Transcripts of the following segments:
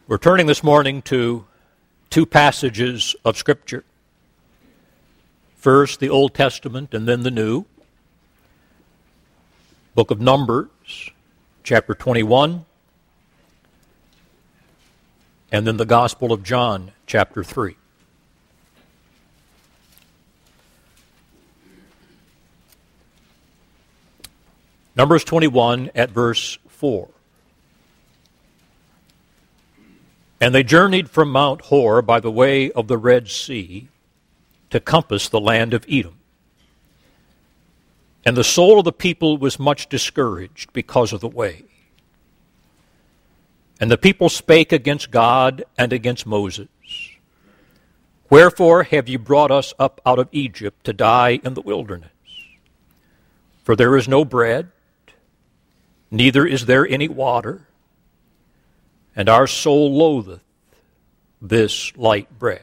We're turning this morning to two passages of Scripture. First, the Old Testament and then the New. Book of Numbers, chapter 21, and then the Gospel of John, chapter 3. Numbers 21 at verse 4. And they journeyed from Mount Hor by the way of the Red Sea to compass the land of Edom. And the soul of the people was much discouraged because of the way. And the people spake against God and against Moses. Wherefore have ye brought us up out of Egypt to die in the wilderness? For there is no bread, neither is there any water, and our soul loatheth this light bread.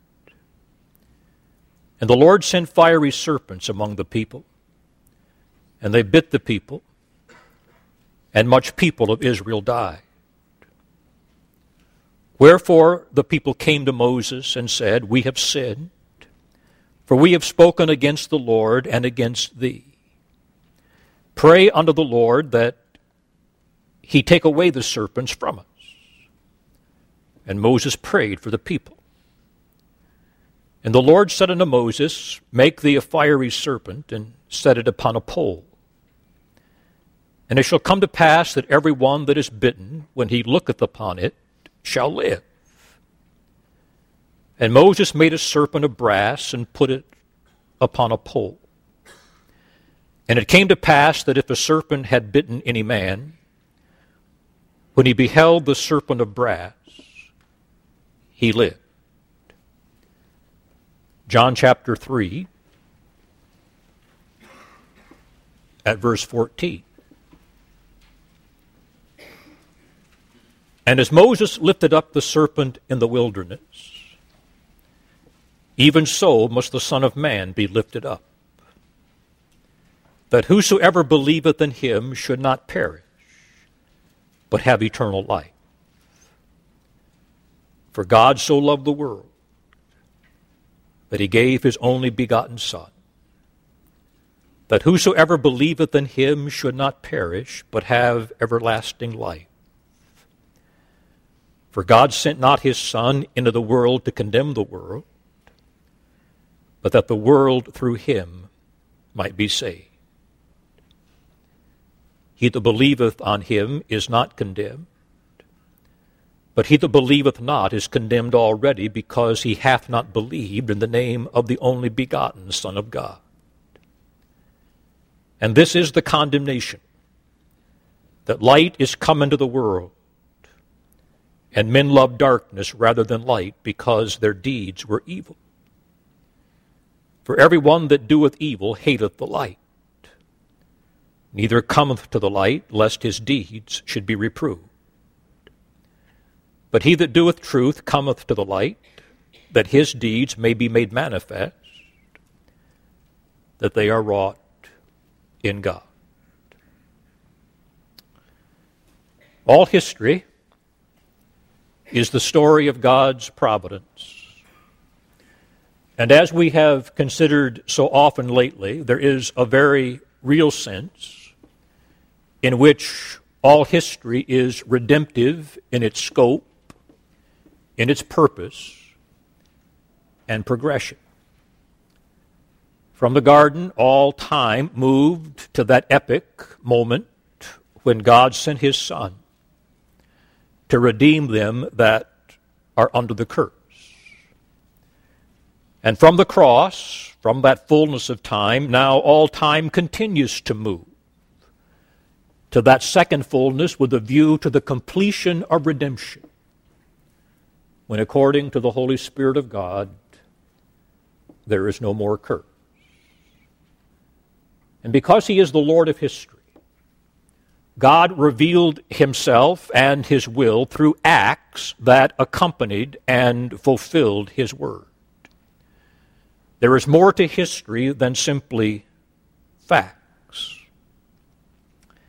And the Lord sent fiery serpents among the people, and they bit the people, and much people of Israel died. Wherefore the people came to Moses and said, We have sinned, for we have spoken against the Lord and against thee. Pray unto the Lord that he take away the serpents from us. And Moses prayed for the people. And the Lord said unto Moses, Make thee a fiery serpent, and set it upon a pole. And it shall come to pass that every one that is bitten, when he looketh upon it, shall live. And Moses made a serpent of brass, and put it upon a pole. And it came to pass that if a serpent had bitten any man, when he beheld the serpent of brass, he lived. John chapter 3, at verse 14. And as Moses lifted up the serpent in the wilderness, even so must the Son of Man be lifted up, that whosoever believeth in him should not perish, but have eternal life. For God so loved the world that he gave his only begotten Son, that whosoever believeth in him should not perish, but have everlasting life. For God sent not his Son into the world to condemn the world, but that the world through him might be saved. He that believeth on him is not condemned, but he that believeth not is condemned already, because he hath not believed in the name of the only begotten Son of God. And this is the condemnation, that light is come into the world, and men love darkness rather than light, because their deeds were evil. For every one that doeth evil hateth the light, neither cometh to the light, lest his deeds should be reproved. But he that doeth truth cometh to the light, that his deeds may be made manifest, that they are wrought in God. All history is the story of God's providence. And as we have considered so often lately, there is a very real sense in which all history is redemptive in its scope, in its purpose, and progression. From the garden, all time moved to that epic moment when God sent his Son to redeem them that are under the curse. And from the cross, from that fullness of time, now all time continues to move to that second fullness with a view to the completion of redemption, when according to the Holy Spirit of God, there is no more curse. And because he is the Lord of history, God revealed himself and his will through acts that accompanied and fulfilled his word. There is more to history than simply facts.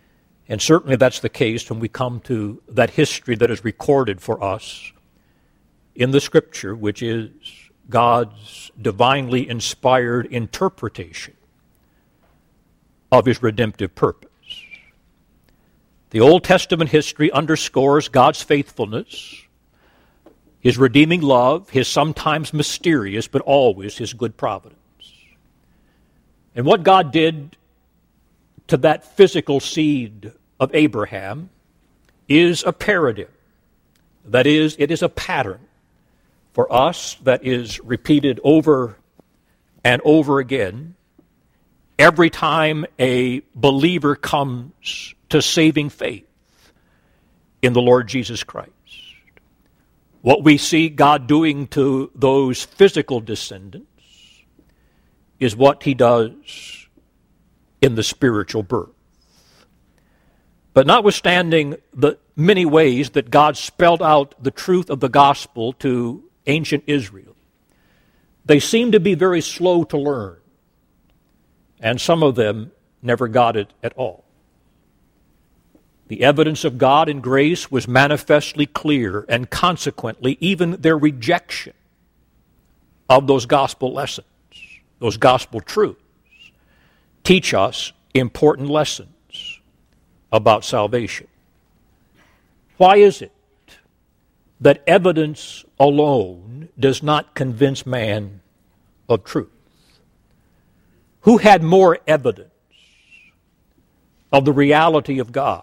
And certainly that's the case when we come to that history that is recorded for us in the Scripture, which is God's divinely inspired interpretation of his redemptive purpose. The Old Testament history underscores God's faithfulness, his redeeming love, his sometimes mysterious but always his good providence. And what God did to that physical seed of Abraham is a paradigm. That is, it is a pattern for us that is repeated over and over again every time a believer comes to saving faith in the Lord Jesus Christ. What we see God doing to those physical descendants is what he does in the spiritual birth. But notwithstanding the many ways that God spelled out the truth of the gospel to ancient Israel, they seem to be very slow to learn, and some of them never got it at all. The evidence of God and grace was manifestly clear, and consequently, even their rejection of those gospel lessons, those gospel truths, teach us important lessons about salvation. Why is it that evidence alone does not convince man of truth? Who had more evidence of the reality of God?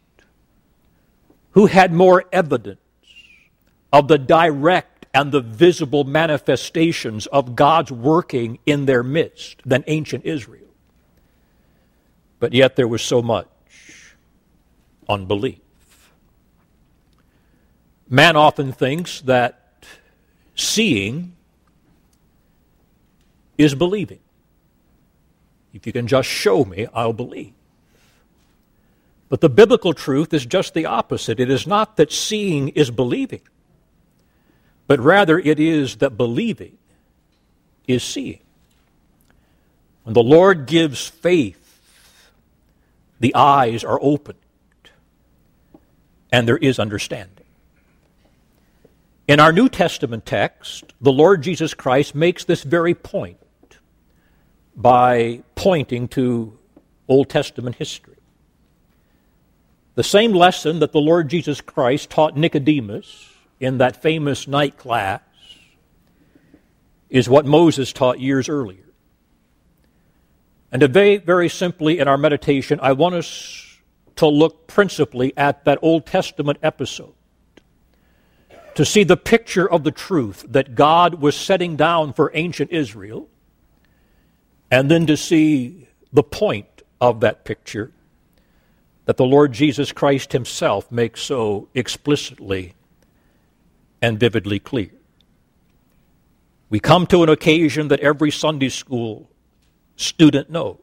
Who had more evidence of the direct and the visible manifestations of God's working in their midst than ancient Israel? But yet there was so much unbelief. Man often thinks that seeing is believing. If you can just show me, I'll believe. But the biblical truth is just the opposite. It is not that seeing is believing, but rather it is that believing is seeing. When the Lord gives faith, the eyes are opened, and there is understanding. In our New Testament text, the Lord Jesus Christ makes this very point by pointing to Old Testament history. The same lesson that the Lord Jesus Christ taught Nicodemus in that famous night class is what Moses taught years earlier. And very, very simply in our meditation, I want us to look principally at that Old Testament episode to see the picture of the truth that God was setting down for ancient Israel, and then to see the point of that picture that the Lord Jesus Christ himself makes so explicitly and vividly clear. We come to an occasion that every Sunday school student knows.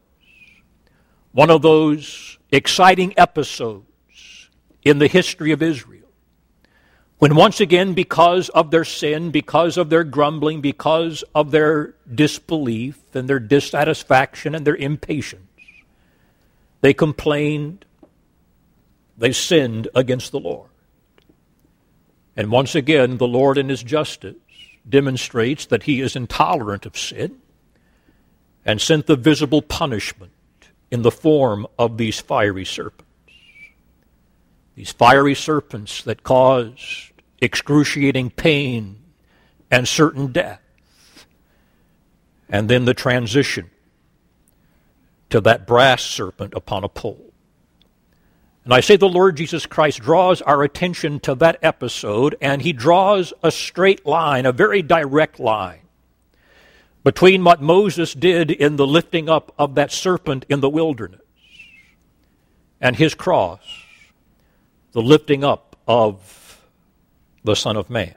One of those exciting episodes in the history of Israel, when once again, because of their sin, because of their grumbling, because of their disbelief and their dissatisfaction and their impatience, they complained, they sinned against the Lord. And once again, the Lord in his justice demonstrates that he is intolerant of sin and sent the visible punishment in the form of these fiery serpents. These fiery serpents that caused excruciating pain and certain death. And then the transition to that brass serpent upon a pole. And I say the Lord Jesus Christ draws our attention to that episode, and he draws a straight line, a very direct line, between what Moses did in the lifting up of that serpent in the wilderness and his cross, the lifting up of the Son of Man.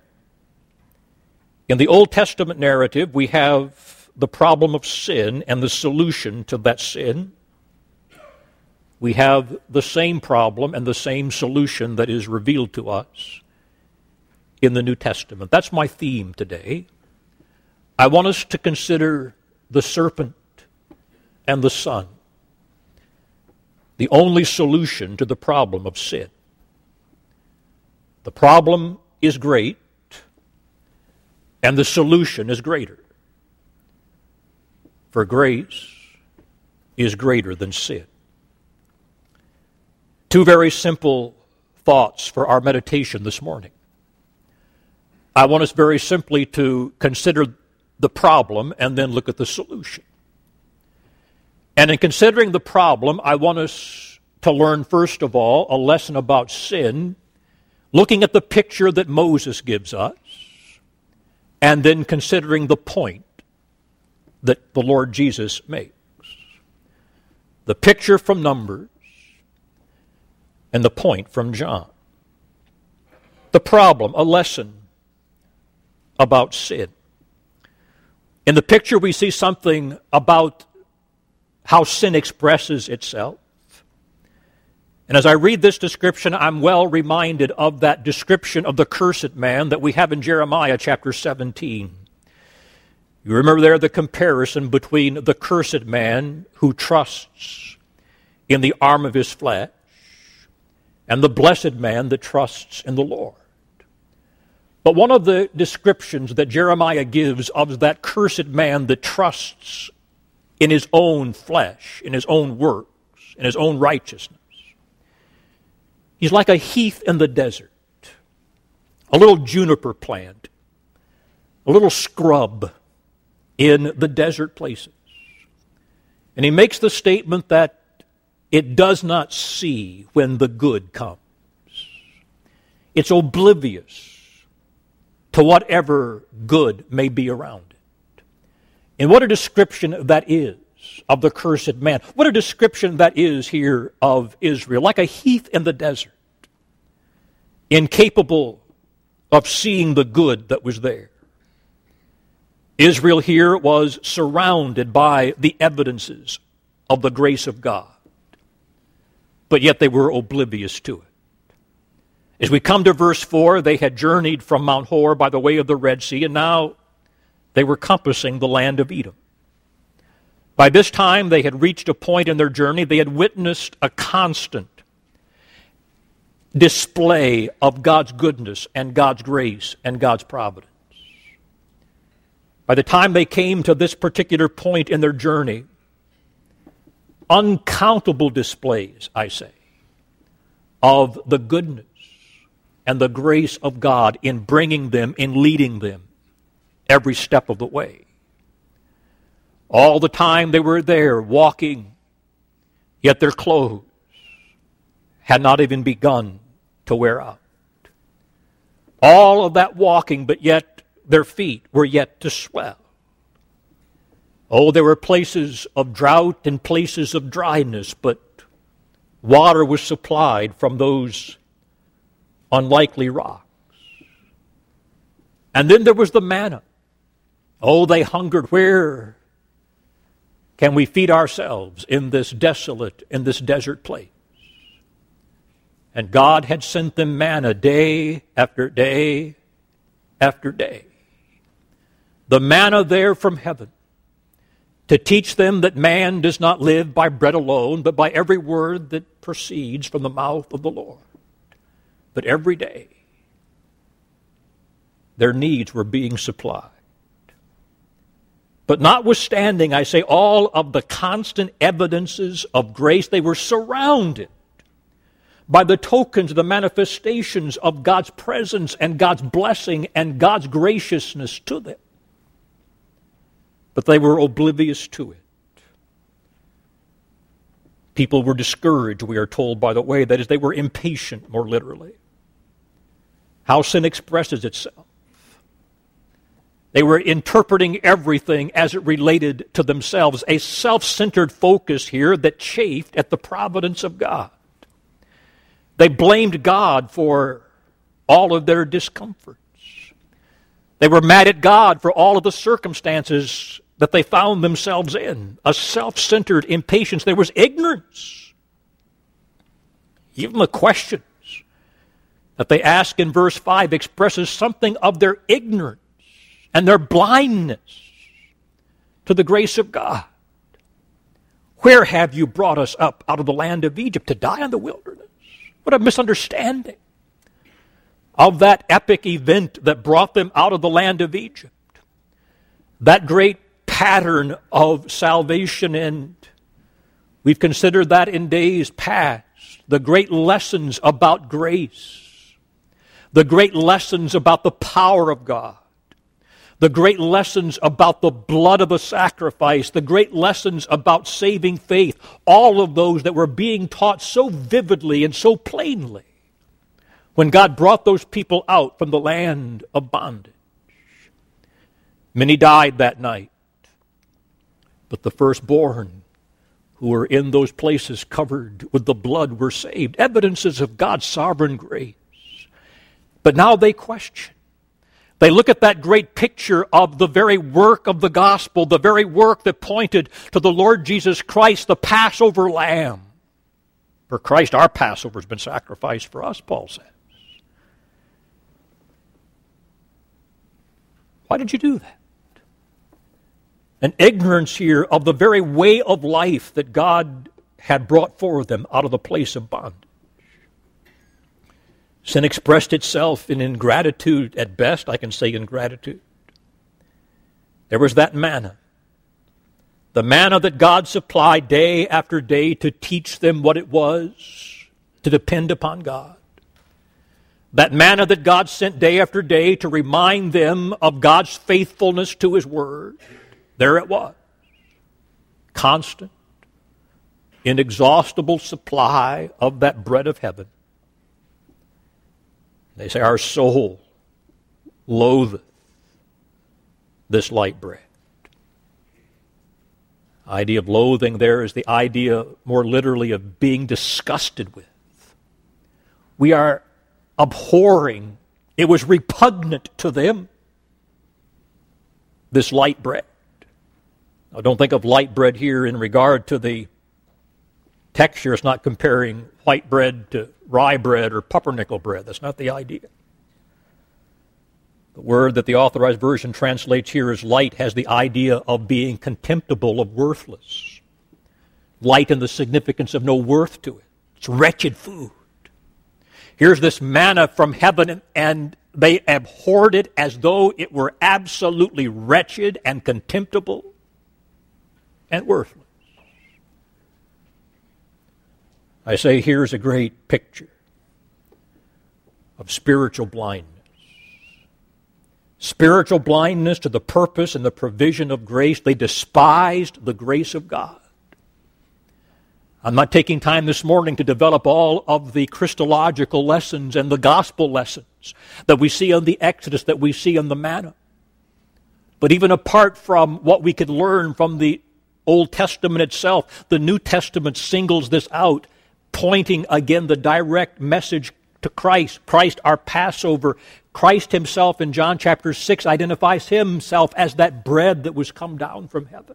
In the Old Testament narrative, we have the problem of sin and the solution to that sin. We have the same problem and the same solution that is revealed to us in the New Testament. That's my theme today. I want us to consider the serpent and the Son. the only solution to the problem of sin. The problem is great, and the solution is greater. For grace is greater than sin. Two very simple thoughts for our meditation this morning. I want us very simply to consider the problem and then look at the solution. And in considering the problem, I want us to learn, first of all, a lesson about sin, looking at the picture that Moses gives us, and then considering the point that the Lord Jesus makes. The picture from Numbers and the point from John. The problem, a lesson about sin. In the picture we see something about how sin expresses itself. And as I read this description, I'm well reminded of that description of the cursed man that we have in Jeremiah chapter 17. You remember there the comparison between the cursed man who trusts in the arm of his flesh and the blessed man that trusts in the Lord. But one of the descriptions that Jeremiah gives of that cursed man that trusts in his own flesh, in his own works, in his own righteousness, he's like a heath in the desert, a little juniper plant, a little scrub in the desert places. And he makes the statement that it does not see when the good comes. It's oblivious to whatever good may be around it. And what a description that is of the cursed man. What a description that is here of Israel, like a heath in the desert, incapable of seeing the good that was there. Israel here was surrounded by the evidences of the grace of God, but yet they were oblivious to it. As we come to verse 4, they had journeyed from Mount Hor by the way of the Red Sea, and now they were compassing the land of Edom. By this time, they had reached a point in their journey. They had witnessed a constant display of God's goodness and God's grace and God's providence. By the time they came to this particular point in their journey, uncountable displays, I say, of the goodness and the grace of God in bringing them, in leading them every step of the way. All the time they were there walking, yet their clothes had not even begun to wear out. All of that walking, but yet their feet were yet to swell. Oh, there were places of drought and places of dryness, but water was supplied from those unlikely rocks. And then there was the manna. Oh, they hungered. Where can we feed ourselves in this desolate, in this desert place? And God had sent them manna day after day after day. The manna there from heaven to teach them that man does not live by bread alone, but by every word that proceeds from the mouth of the Lord. But every day, their needs were being supplied. But notwithstanding, I say, all of the constant evidences of grace, they were surrounded by the tokens, the manifestations of God's presence and God's blessing and God's graciousness to them. But they were oblivious to it. People were discouraged, we are told, by the way. That is, they were impatient, more literally. How sin expresses itself. They were interpreting everything as it related to themselves, a self-centered focus here that chafed at the providence of God. They blamed God for all of their discomforts. They were mad at God for all of the circumstances that they found themselves in. A self-centered impatience. There was ignorance. Even the questions that they ask in verse 5 expresses something of their ignorance and their blindness to the grace of God. Where have you brought us up out of the land of Egypt to die in the wilderness? What a misunderstanding of that epic event that brought them out of the land of Egypt. That great pattern of salvation, and we've considered that in days past. The great lessons about grace. The great lessons about the power of God. The great lessons about the blood of the sacrifice. The great lessons about saving faith. All of those that were being taught so vividly and so plainly when God brought those people out from the land of bondage. Many died that night, but the firstborn who were in those places covered with the blood were saved. Evidences of God's sovereign grace. But now they question. They look at that great picture of the very work of the gospel, the very work that pointed to the Lord Jesus Christ, the Passover lamb. For Christ, our Passover has been sacrificed for us, Paul says. Why did you do that? An ignorance here of the very way of life that God had brought for them out of the place of bondage. Sin expressed itself in ingratitude. At best, I can say ingratitude. There was that manna. The manna that God supplied day after day to teach them what it was to depend upon God. That manna that God sent day after day to remind them of God's faithfulness to His Word. There it was. Constant, inexhaustible supply of that bread of heaven. They say, our soul loatheth this light bread. The idea of loathing there is the idea, more literally, of being disgusted with. We are abhorring. It was repugnant to them, this light bread. Now, don't think of light bread here in regard to the texture. It's not comparing white bread to rye bread or pumpernickel bread. That's not the idea. The word that the Authorized Version translates here as light has the idea of being contemptible, of worthless. Light in the significance of no worth to it. It's wretched food. Here's this manna from heaven, and they abhorred it as though it were absolutely wretched and contemptible and worthless. I say here's a great picture of spiritual blindness. Spiritual blindness to the purpose and the provision of grace. They despised the grace of God. I'm not taking time this morning to develop all of the Christological lessons and the gospel lessons that we see on the Exodus, that we see on the manna. But even apart from what we could learn from the Old Testament itself, the New Testament singles this out, pointing again the direct message to Christ. Christ, our Passover. Christ himself in John chapter 6 identifies himself as that bread that was come down from heaven.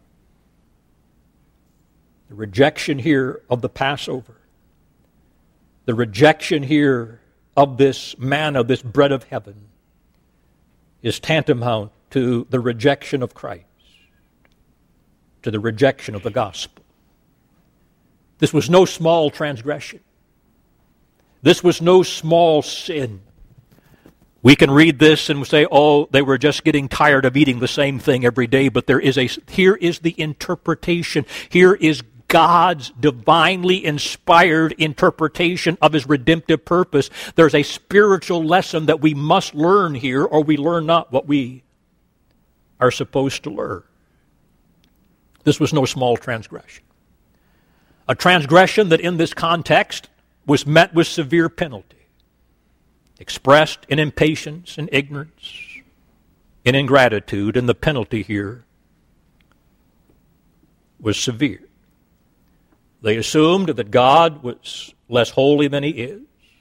The rejection here of the Passover, the rejection here of this manna, this bread of heaven, is tantamount to the rejection of Christ, to the rejection of the gospel. This was no small transgression. This was no small sin. We can read this and say, oh, they were just getting tired of eating the same thing every day, but here is the interpretation. Here is God's divinely inspired interpretation of his redemptive purpose. There's a spiritual lesson that we must learn here, or we learn not what we are supposed to learn. This was no small transgression. A transgression that in this context was met with severe penalty, expressed in impatience and ignorance, in ingratitude, and the penalty here was severe. They assumed that God was less holy than he is.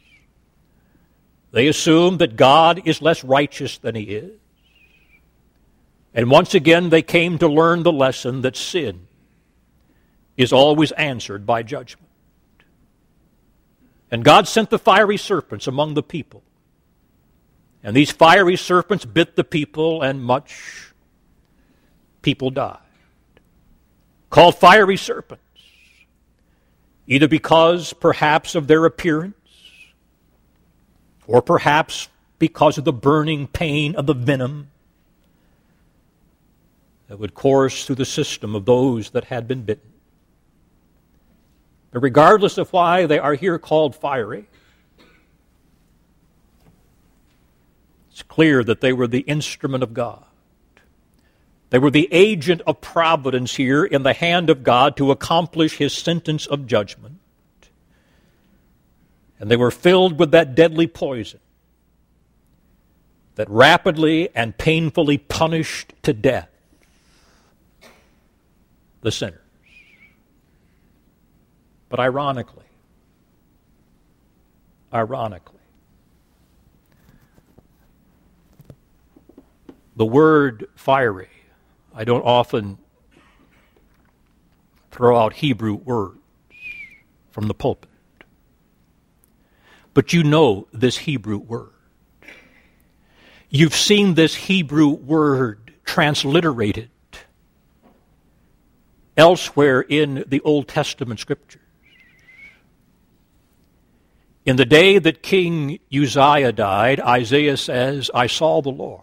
They assumed that God is less righteous than he is. And once again they came to learn the lesson that sin is always answered by judgment. And God sent the fiery serpents among the people. And these fiery serpents bit the people, and much people died. called fiery serpents, either because perhaps of their appearance, or perhaps because of the burning pain of the venom that would course through the system of those that had been bitten. But regardless of why they are here called fiery, it's clear that they were the instrument of God. They were the agent of providence here in the hand of God to accomplish his sentence of judgment. And they were filled with that deadly poison that rapidly and painfully punished to death the sinners. But ironically, the word fiery, I don't often throw out Hebrew words from the pulpit. But you know this Hebrew word. You've seen this Hebrew word transliterated elsewhere in the Old Testament Scriptures. In the day that King Uzziah died, Isaiah says, I saw the Lord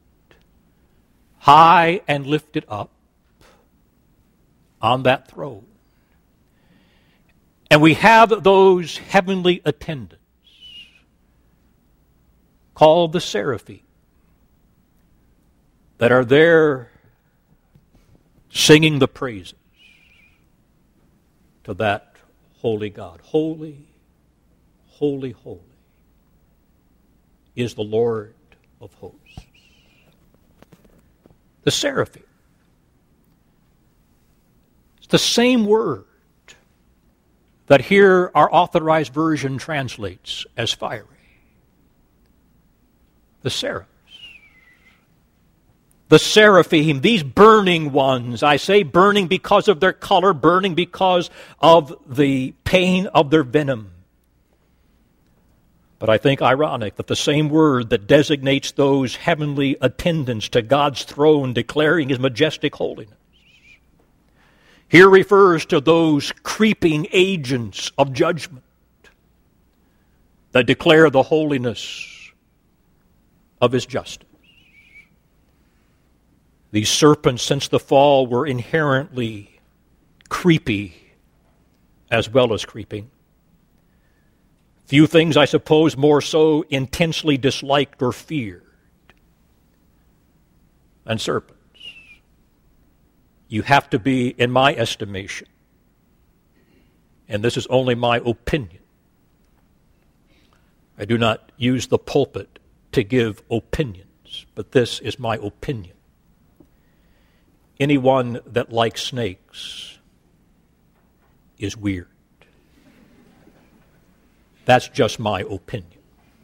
high and lifted up on that throne. And we have those heavenly attendants called the seraphim that are there singing the praises to that holy God. Holy, holy, holy is the Lord of hosts. The seraphim. It's the same word that here our Authorized Version translates as fiery. The seraphs. The seraphim, these burning ones, I say burning because of their color, burning because of the pain of their venom. But I think ironic that the same word that designates those heavenly attendants to God's throne declaring his majestic holiness here refers to those creeping agents of judgment that declare the holiness of his justice. These serpents, since the fall, were inherently creepy as well as creeping. Few things, I suppose, more so intensely disliked or feared than serpents. You have to be, in my estimation, and this is only my opinion. I do not use the pulpit to give opinions, but this is my opinion. Anyone that likes snakes is weird. That's just my opinion.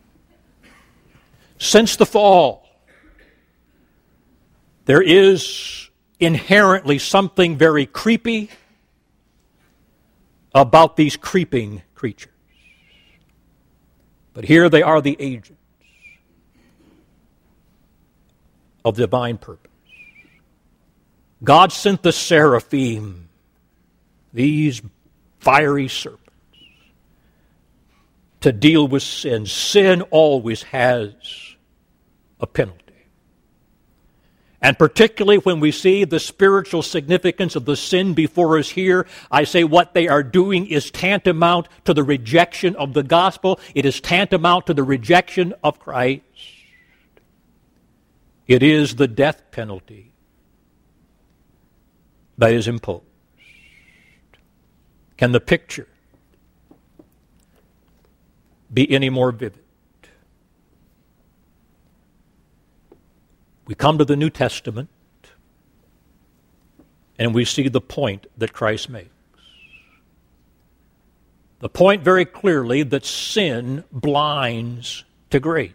Since the fall, there is inherently something very creepy about these creeping creatures. But here they are, the agents of divine purpose. God sent the seraphim, these fiery serpents, to deal with sin. Sin always has a penalty. And particularly when we see the spiritual significance of the sin before us here, I say what they are doing is tantamount to the rejection of the gospel. It is tantamount to the rejection of Christ. It is the death penalty that is imposed. Can the picture be any more vivid? We come to the New Testament and we see the point that Christ makes. The point very clearly that sin blinds to grace.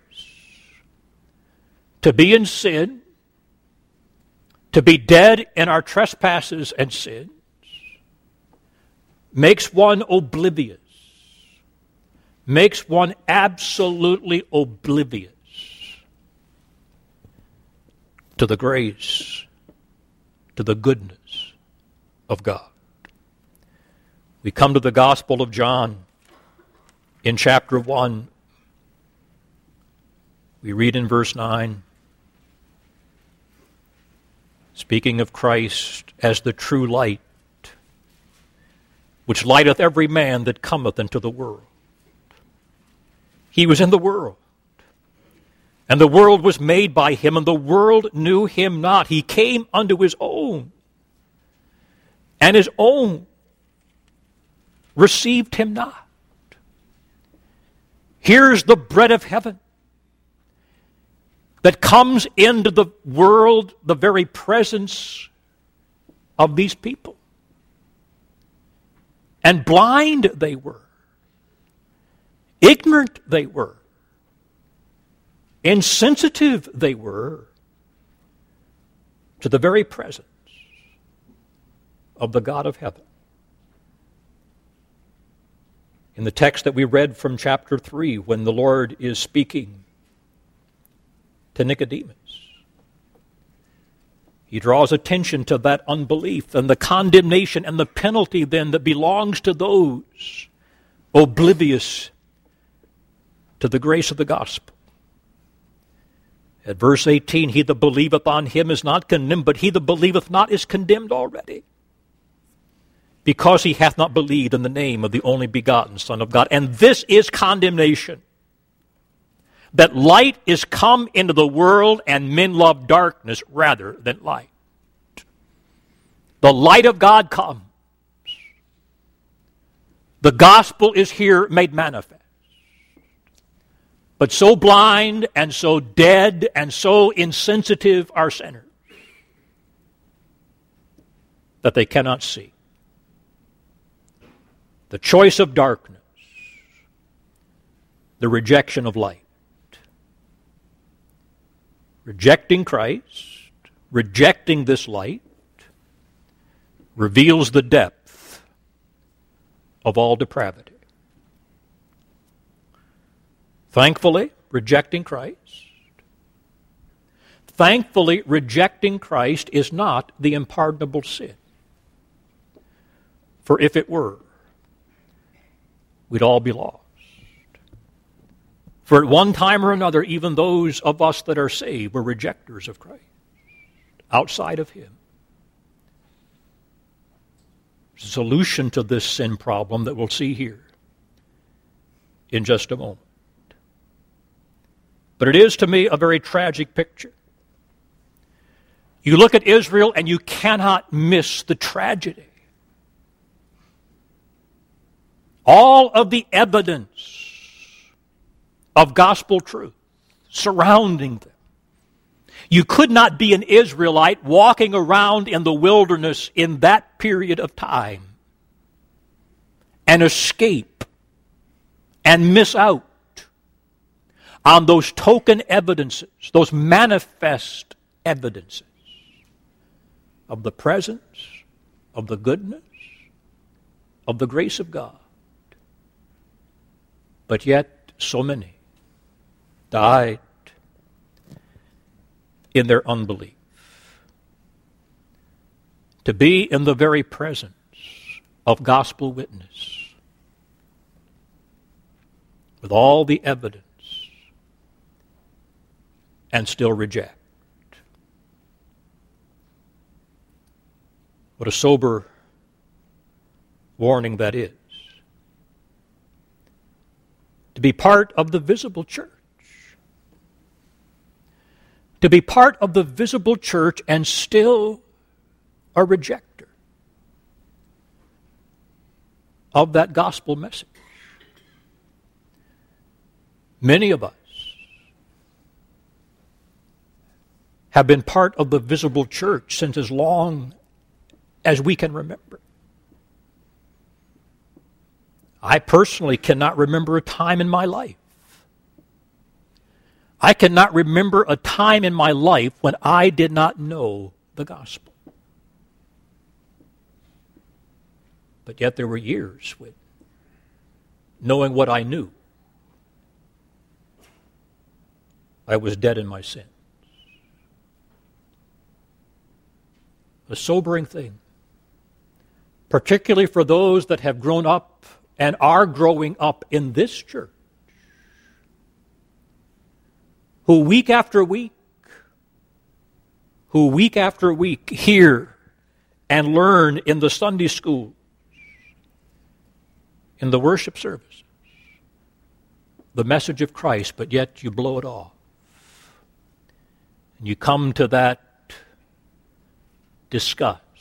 To be in sin, to be dead in our trespasses and sins, makes one oblivious, makes one absolutely oblivious to the grace, to the goodness, of God. We come to the Gospel of John in chapter 1. We read in verse 9, speaking of Christ as the true light, which lighteth every man that cometh into the world. He was in the world, and the world was made by him, and the world knew him not. He came unto his own, and his own received him not. Here's the bread of heaven that comes into the world, the very presence of these people. And blind they were. Ignorant they were. Insensitive they were to the very presence of the God of heaven. In the text that we read from chapter 3, when the Lord is speaking to Nicodemus, he draws attention to that unbelief and the condemnation and the penalty then that belongs to those oblivious to the grace of the gospel. At verse 18, he that believeth on him is not condemned, but he that believeth not is condemned already, because he hath not believed in the name of the only begotten Son of God. And this is condemnation, that light is come into the world, and men love darkness rather than light. The light of God comes. The gospel is here made manifest. But so blind and so dead and so insensitive are sinners that they cannot see. The choice of darkness, the rejection of light. Rejecting Christ, rejecting this light, reveals the depth of all depravity. Thankfully, rejecting Christ is not the unpardonable sin. For if it were, we'd all be lost. For at one time or another, even those of us that are saved were rejectors of Christ, outside of him. There's a solution to this sin problem that we'll see here in just a moment. But it is, to me, a very tragic picture. You look at Israel and you cannot miss the tragedy. All of the evidence of gospel truth surrounding them. You could not be an Israelite walking around in the wilderness in that period of time and escape and miss out on those token evidences, those manifest evidences of the presence, of the goodness, of the grace of God. But yet, so many died in their unbelief. To be in the very presence of gospel witness, with all the evidence, and still reject. What a sober warning that is. To be part of the visible church. To be part of the visible church and still a rejecter of that gospel message. Many of us have been part of the visible church since as long as we can remember. I personally cannot remember a time in my life. I cannot remember a time in my life when I did not know the gospel. But yet there were years when, knowing what I knew, I was dead in my sin. A sobering thing particularly for those that have grown up and are growing up in this church, who week after week hear and learn in the Sunday school, in the worship services, the message of Christ, but yet you blow it off. And you come to that disgust,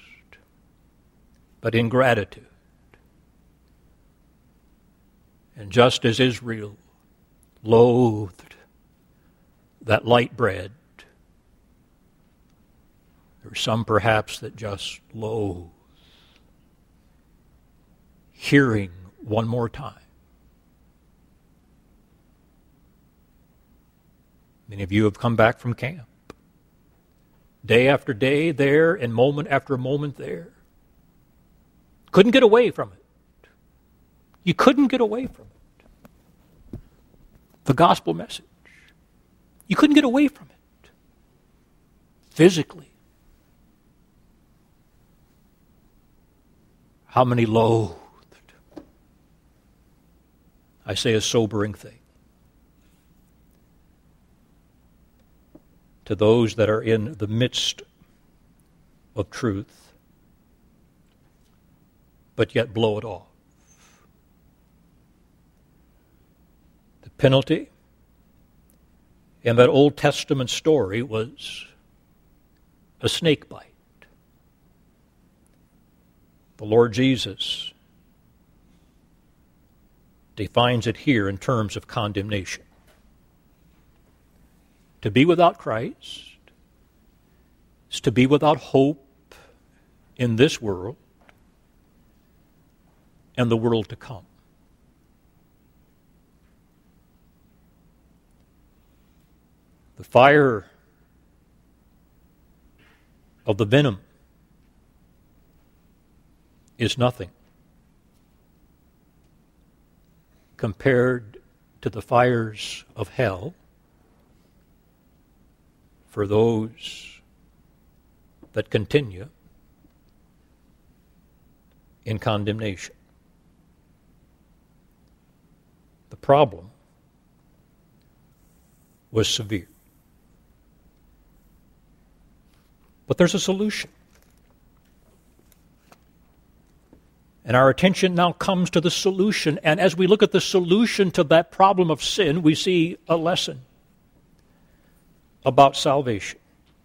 but in gratitude. And just as Israel loathed that light bread, there are some perhaps that just loathe hearing one more time. Many of you have come back from camp, day after day there and moment after moment there. Couldn't get away from it. You couldn't get away from it. The gospel message. You couldn't get away from it. Physically. How many loathed? I say a sobering thing. To those that are in the midst of truth, but yet blow it off. The penalty in that Old Testament story was a snake bite. The Lord Jesus defines it here in terms of condemnation. To be without Christ is to be without hope in this world and the world to come. The fire of the venom is nothing compared to the fires of hell for those that continue in condemnation. The problem was severe. But there's a solution. And our attention now comes to the solution. And as we look at the solution to that problem of sin, we see a lesson about salvation.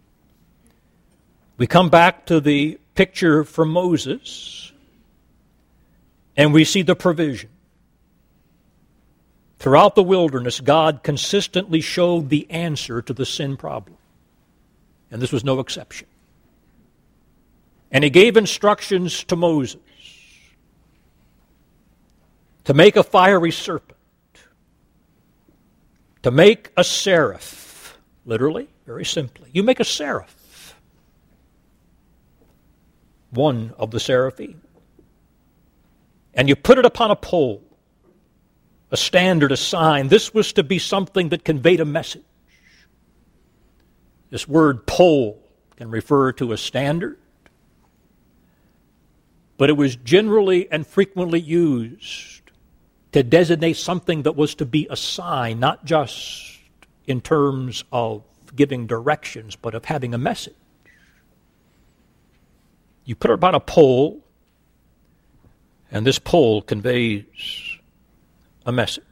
We come back to the picture from Moses, and we see the provision. Throughout the wilderness, God consistently showed the answer to the sin problem. And this was no exception. And he gave instructions to Moses to make a fiery serpent, to make a seraph, literally, very simply. You make a seraph, one of the seraphim, and you put it upon a pole, a standard, a sign. This was to be something that conveyed a message. This word pole can refer to a standard, but it was generally and frequently used to designate something that was to be a sign, not just in terms of giving directions, but of having a message. You put it upon a pole, and this pole conveys a message.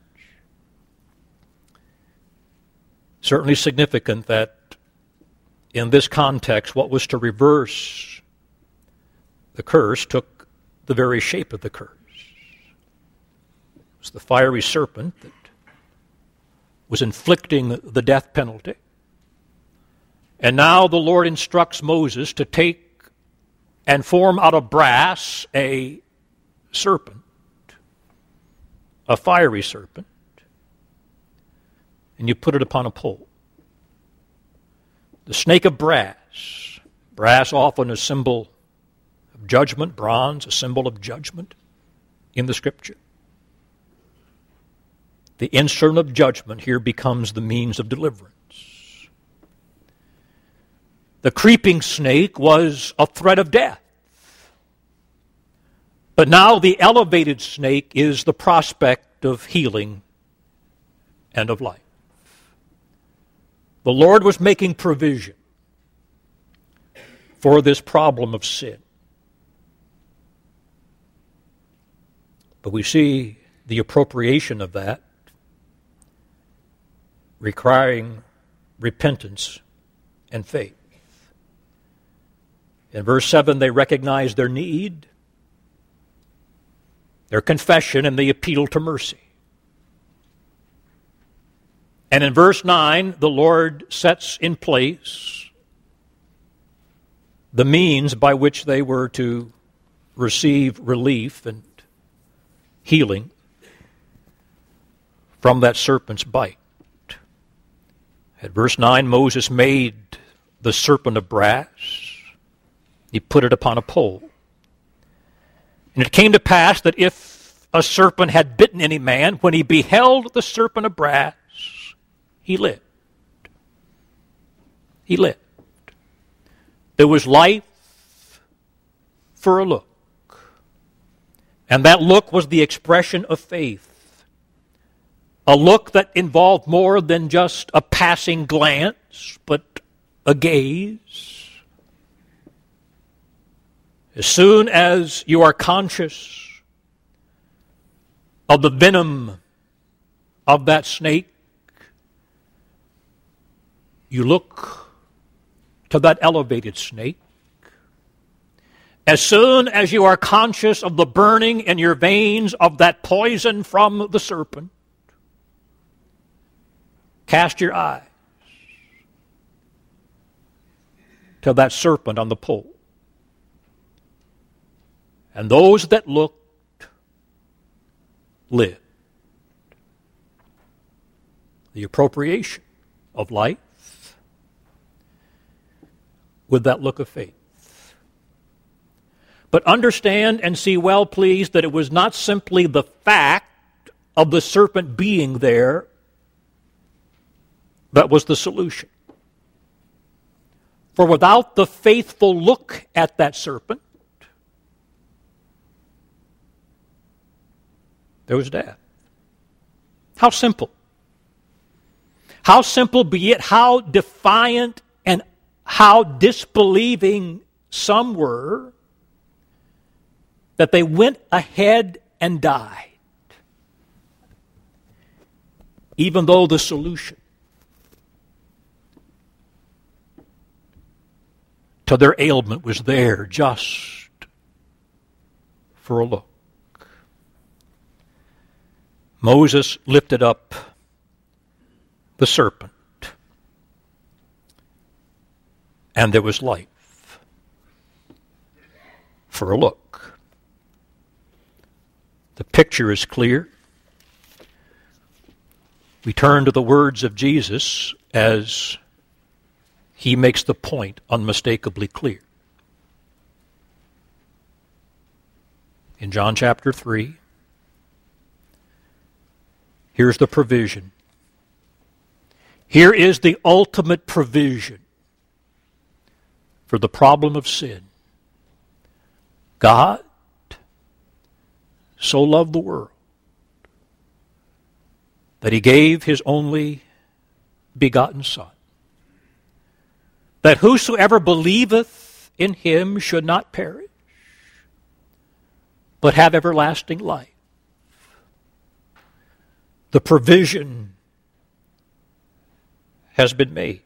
Certainly significant that in this context, what was to reverse the curse took the very shape of the curse. It was the fiery serpent that was inflicting the death penalty. And now the Lord instructs Moses to take and form out of brass a serpent, a fiery serpent, and you put it upon a pole. The snake of brass, brass often a symbol of judgment, bronze a symbol of judgment in the Scripture. The instrument of judgment here becomes the means of deliverance. The creeping snake was a threat of death. But now the elevated snake is the prospect of healing and of life. The Lord was making provision for this problem of sin. But we see the appropriation of that requiring repentance and faith. In verse 7, they recognize their need, their confession, and they appeal to mercy. And in verse 9, the Lord sets in place the means by which they were to receive relief and healing from that serpent's bite. At verse 9, Moses made the serpent of brass. He put it upon a pole. And it came to pass that if a serpent had bitten any man, when he beheld the serpent of brass, he lived. He lived. There was life for a look. And that look was the expression of faith. A look that involved more than just a passing glance, but a gaze. As soon as you are conscious of the venom of that snake, you look to that elevated snake. As soon as you are conscious of the burning in your veins of that poison from the serpent, cast your eyes to that serpent on the pole. And those that looked lived. The appropriation of life with that look of faith. But understand and see well, please, that it was not simply the fact of the serpent being there that was the solution. For without the faithful look at that serpent, there was death. How simple. How simple, be yet how defiant and how disbelieving some were, that they went ahead and died, even though the solution to their ailment was there just for a look. Moses lifted up the serpent, and there was life for a look. The picture is clear. We turn to the words of Jesus as he makes the point unmistakably clear. In John chapter 3, here's the provision. Here is the ultimate provision for the problem of sin. God so loved the world that he gave his only begotten Son, that whosoever believeth in him should not perish, but have everlasting life. The provision has been made.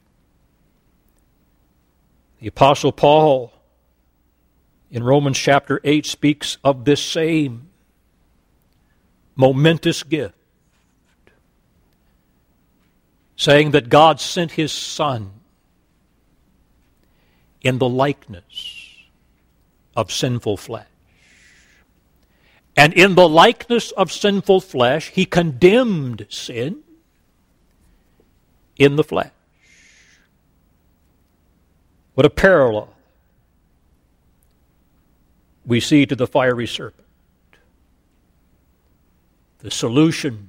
The Apostle Paul in Romans chapter 8 speaks of this same momentous gift, saying that God sent his Son in the likeness of sinful flesh. And in the likeness of sinful flesh, he condemned sin in the flesh. What a parallel we see to the fiery serpent. The solution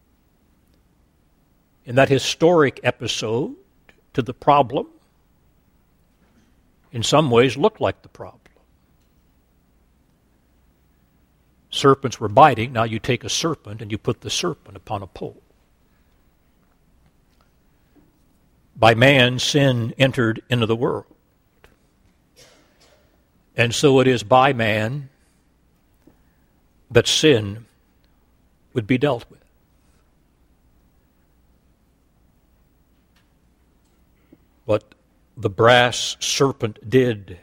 in that historic episode to the problem in some ways looked like the problem. serpents were biting. Now you take a serpent and you put the serpent upon a pole. By man, sin entered into the world. And so it is by man that sin would be dealt with. What the brass serpent did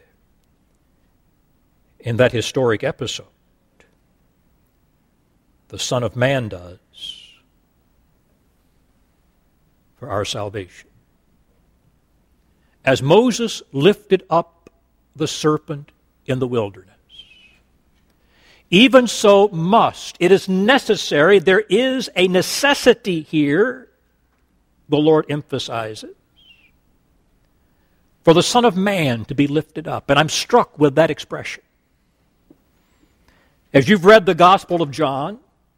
in that historic episode, the Son of Man does for our salvation. As Moses lifted up the serpent in the wilderness, even so it is necessary, there is a necessity here, the Lord emphasizes, for the Son of Man to be lifted up. And I'm struck with that expression. As you've read the Gospel of John,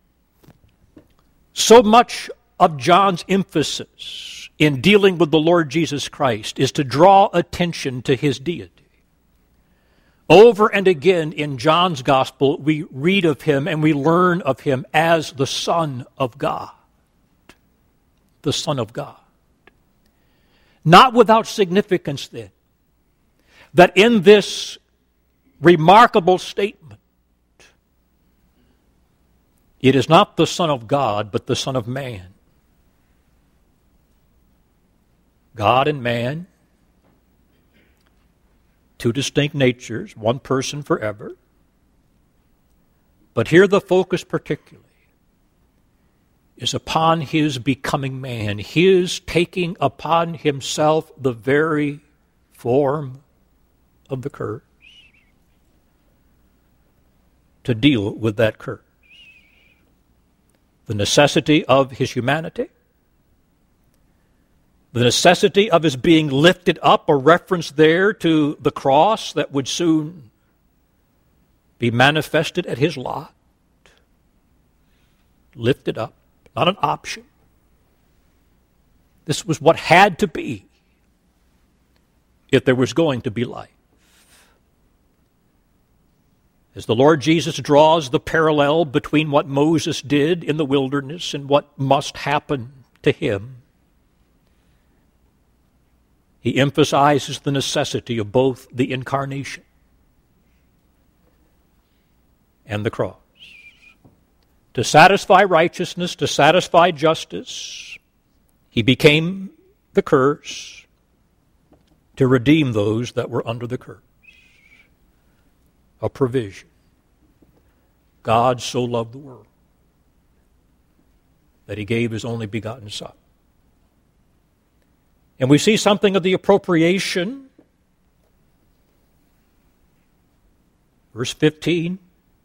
so much of John's emphasis in dealing with the Lord Jesus Christ is to draw attention to his deity. Over and again in John's Gospel, we read of him and we learn of him as the Son of God. The Son of God. Not without significance, then, that in this remarkable statement, it is not the Son of God, but the Son of Man. God and man, two distinct natures, one person forever. But here the focus particularly is upon his becoming man, his taking upon himself the very form of the curse, to deal with that curse. The necessity of his humanity, the necessity of his being lifted up, a reference there to the cross that would soon be manifested at his lot. Lifted up, not an option. This was what had to be if there was going to be life. As the Lord Jesus draws the parallel between what Moses did in the wilderness and what must happen to him, he emphasizes the necessity of both the incarnation and the cross. To satisfy righteousness, to satisfy justice, he became the curse to redeem those that were under the curse. A provision. God so loved the world that he gave his only begotten Son. And we see something of the appropriation. Verse 15.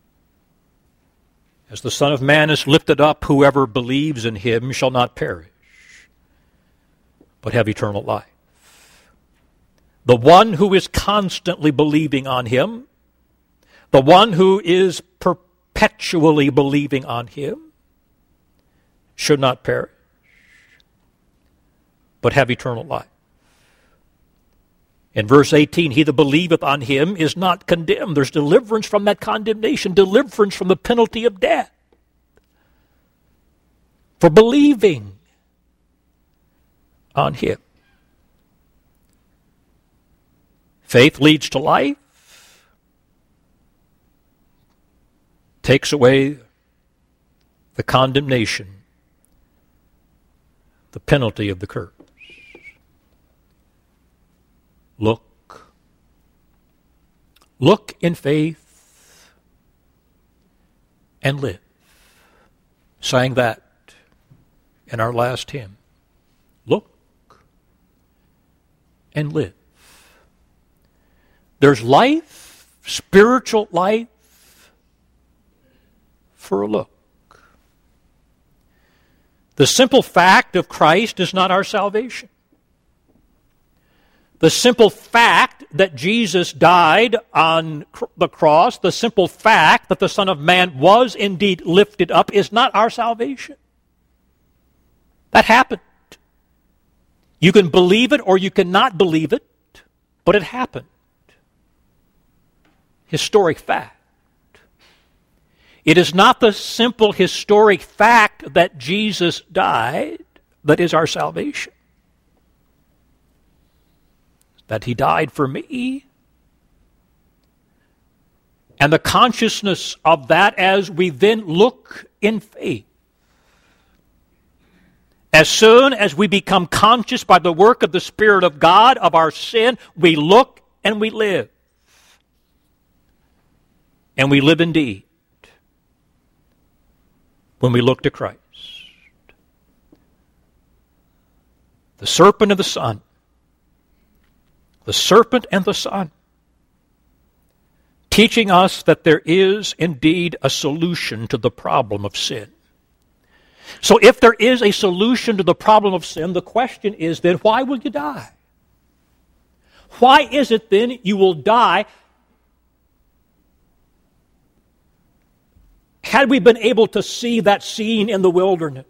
As the Son of Man is lifted up, whoever believes in him shall not perish, but have eternal life. The one who is constantly believing on him, the one who is perpetually believing on him, should not perish, but have eternal life. In verse 18, he that believeth on him is not condemned. There's deliverance from that condemnation, deliverance from the penalty of death. For believing on him. Faith leads to life, takes away the condemnation, the penalty of the curse. Look in faith and live. Sang that in our last hymn. Look and live. There's life, spiritual life, for a look. The simple fact of Christ is not our salvation. The simple fact that Jesus died on the cross, the simple fact that the Son of Man was indeed lifted up is not our salvation. That happened. You can believe it or you cannot believe it, but it happened. Historic fact. It is not the simple historic fact that Jesus died that is our salvation. That he died for me. And the consciousness of that as we then look in faith. As soon as we become conscious by the work of the Spirit of God of our sin, we look and we live. And we live indeed when we look to Christ. The serpent and the Son. The serpent and the Son. Teaching us that there is indeed a solution to the problem of sin. So if there is a solution to the problem of sin, the question is then, why will you die? Why is it then you will die? Had we been able to see that scene in the wilderness,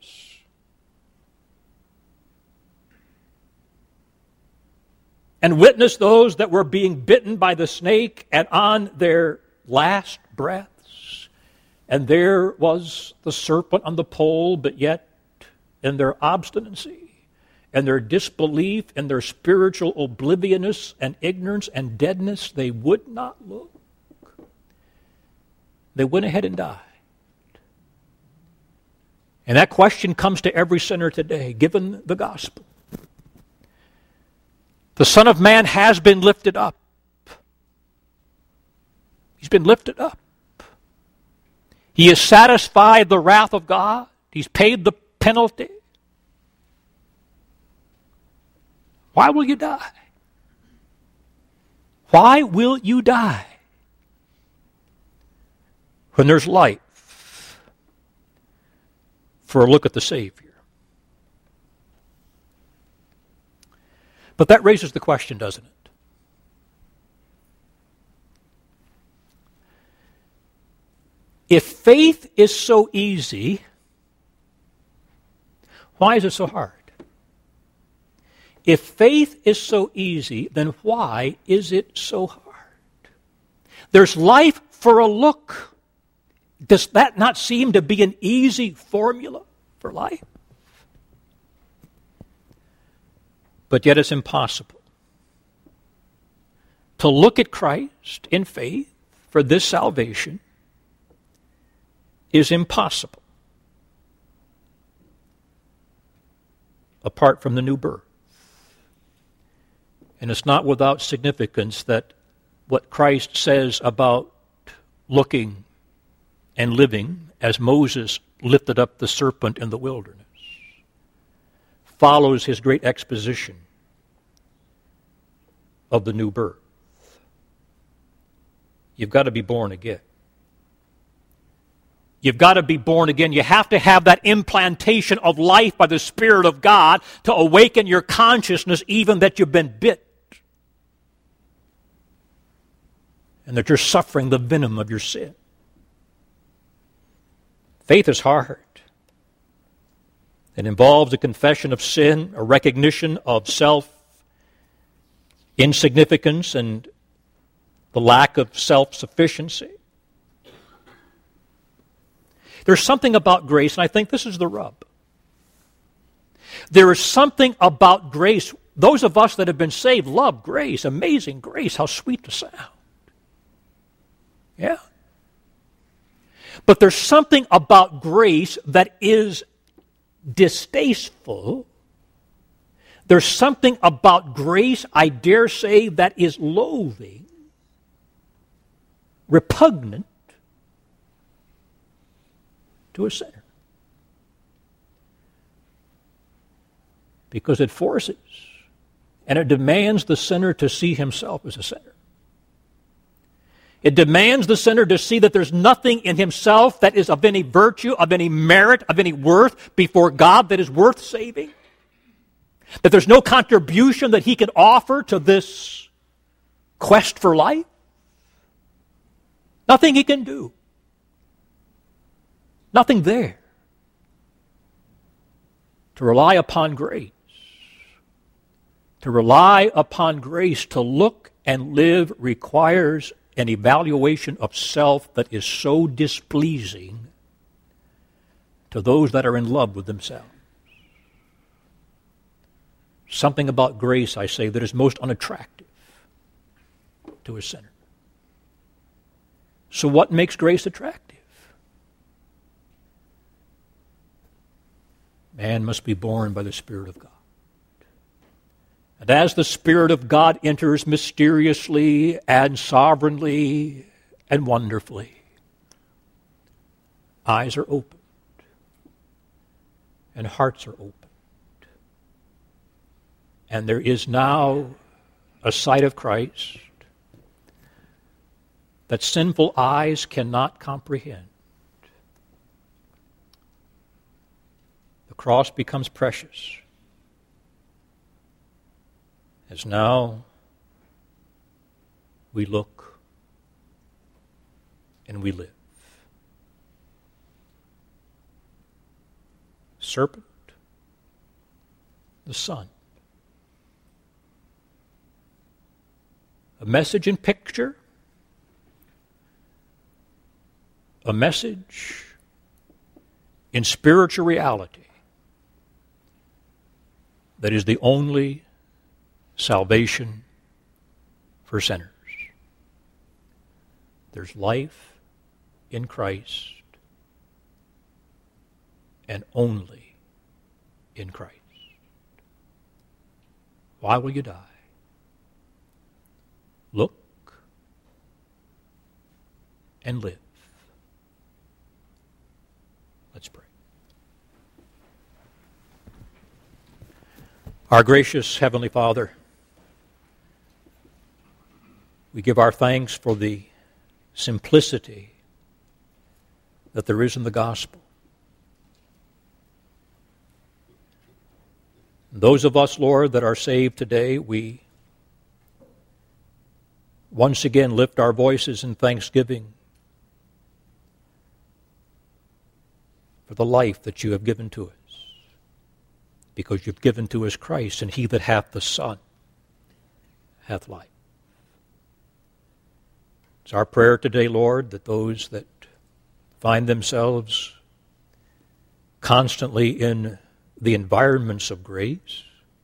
and witness those that were being bitten by the snake and on their last breaths, and there was the serpent on the pole, but yet in their obstinacy and their disbelief and their spiritual obliviousness and ignorance and deadness, they would not look. They went ahead and died. And that question comes to every sinner today, given the gospel. The Son of Man has been lifted up. He's been lifted up. He has satisfied the wrath of God. He's paid the penalty. Why will you die? Why will you die? When there's life for a look at the Savior. But that raises the question, doesn't it? If faith is so easy, why is it so hard? If faith is so easy, then why is it so hard? There's life for a look. Does that not seem to be an easy formula for life? But yet it's impossible. To look at Christ in faith for this salvation is impossible apart from the new birth. And it's not without significance that what Christ says about looking and living as Moses lifted up the serpent in the wilderness follows his great exposition of the new birth. You've got to be born again. You've got to be born again. You have to have that implantation of life by the Spirit of God to awaken your consciousness even that you've been bit and that you're suffering the venom of your sin. Faith is hard. It involves a confession of sin, a recognition of self-insignificance and the lack of self-sufficiency. There's something about grace, and I think this is the rub. There is something about grace. Those of us that have been saved love grace, amazing grace, how sweet the sound. Yeah. But there's something about grace that is distasteful. There's something about grace, I dare say, that is loathing, repugnant to a sinner. Because it forces and it demands the sinner to see himself as a sinner. It demands the sinner to see that there's nothing in himself that is of any virtue, of any merit, of any worth before God that is worth saving. That there's no contribution that he can offer to this quest for life. Nothing he can do. Nothing there. To rely upon grace. To rely upon grace to look and live requires an evaluation of self that is so displeasing to those that are in love with themselves. Something about grace, I say, that is most unattractive to a sinner. So what makes grace attractive? Man must be born by the Spirit of God. And as the Spirit of God enters mysteriously and sovereignly and wonderfully, eyes are opened and hearts are opened. And there is now a sight of Christ that sinful eyes cannot comprehend. The cross becomes precious, as now we look and we live. Serpent, the Son. A message in picture, a message in spiritual reality that is the only salvation for sinners. There's life in Christ and only in Christ. Why will you die? Look and live. Let's pray. Our gracious Heavenly Father, we give our thanks for the simplicity that there is in the gospel. Those of us, Lord, that are saved today, we once again lift our voices in thanksgiving for the life that you have given to us, because you've given to us Christ, and he that hath the Son hath life. It's our prayer today, Lord, that those that find themselves constantly in the environments of grace,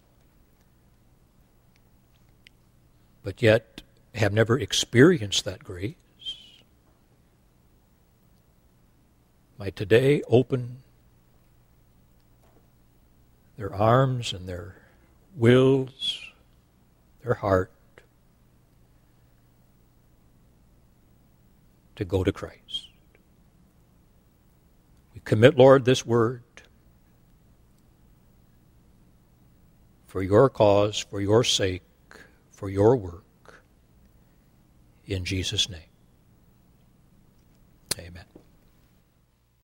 but yet have never experienced that grace, might today open their arms and their wills, their heart, to go to Christ. We commit, Lord, this word for your cause, for your sake, for your work. In Jesus' name, amen.